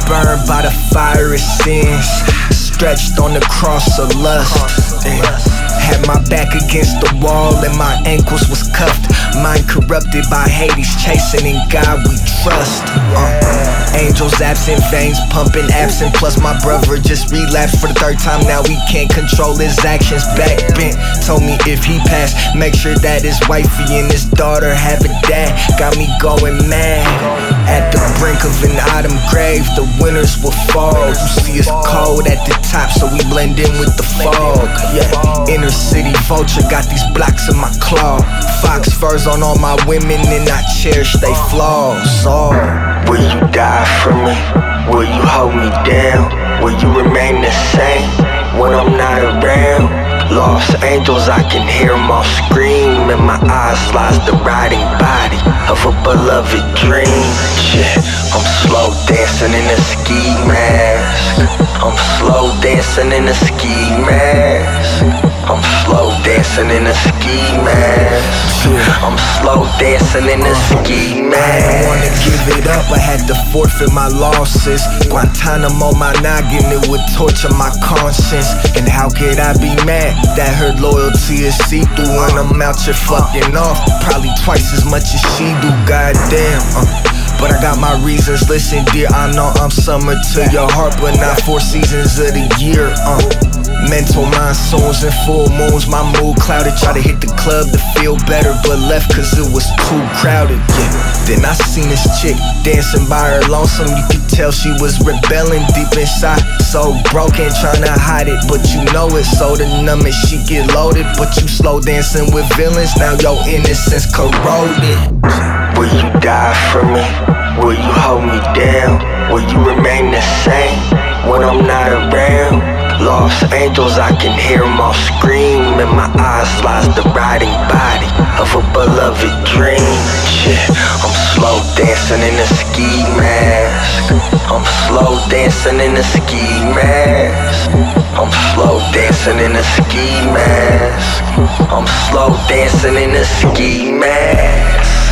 burned by the fire of sins, stretched on the cross of lust. Had my back against the wall and my ankles was cuffed. Mind corrupted by Hades, chasing in God we trust. Angels absent, veins pumping absent. Plus my brother just relapsed for the third time. Now he can't control his actions. Back bent, told me if he passed, make sure that his wifey and his daughter have a dad. Got me going mad. At the brink of an autumn grave, the winters will fall. You see it's cold at the top, so we blend in with the fog. Yeah, inner city vulture, got these blocks in my claw. Fox furs on all my women and I cherish they flaws. Will you die for me? Will you hold me down? Will you remain the same when I'm not around? Lost angels, I can hear them all scream. In my eyes lies the rotting body of a beloved dream. Yeah, I'm slow dancing in a ski mask. I'm slow dancing in a ski mask. I'm slow dancing in a ski mask. I'm slow dancing in a ski mask. I didn't wanna give it up, I had to forfeit my losses. Guantanamo my noggin, it would torture my conscience. And how could I be mad that her loyalty is see-through when I'm out here fucking off? Probably twice as much as she do, goddamn. But I got my reasons, listen dear, I know I'm summer to your heart, but not 4 seasons of the year. Mental monsoons and full moons, my mood clouded. Try to hit the club to feel better, but left cause it was too crowded. Yeah. Then I seen this chick dancing by her lonesome. You could tell she was rebelling deep inside, so broken, trying to hide it, but you know it's so the numb she get loaded. But you slow dancing with villains, now your innocence corroded. Will you die for me? Will you hold me down? Will you remain the same when I'm not around? Lost angels, I can hear them all scream. In my eyes lies the rotting body of a beloved dream. Yeah, I'm slow dancing in a ski mask. I'm slow dancing in a ski mask. I'm slow dancing in a ski mask. I'm slow dancing in a ski mask.